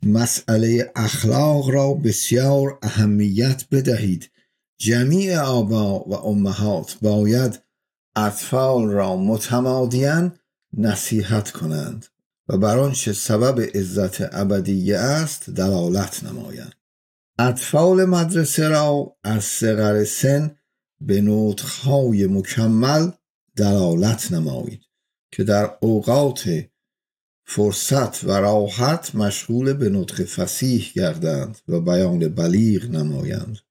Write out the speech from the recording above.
مسئله اخلاق را بسیار اهمیت بدهید. جمیع آبا و امهات باید اطفال را متمادیاً نصیحت کنند و بر آنچه سبب عزت ابدیه است دلالت نمایند. اطفال مدرسه را از صغر سن به نطق‌های مکمل دلالت نمایید که در اوقات فرصت و راحت مشغول به نطق فصیح گردند و بیان بلیغ نمایند.